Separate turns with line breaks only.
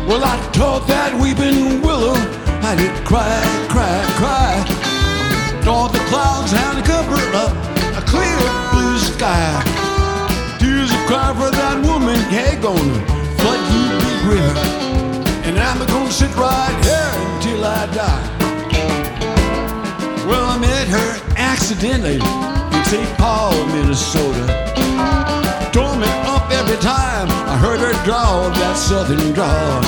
Well, I told that weeping willow, I did cry, cry, cry. All the clouds had to cover up a clear blue sky. Tears of cry for that woman, hey, gonna flood you big river. And I'm gonna sit right here until I die. Well, I met her accidentally in St. Paul, Minnesota. Tore me up every time I heard her draw that southern drawl.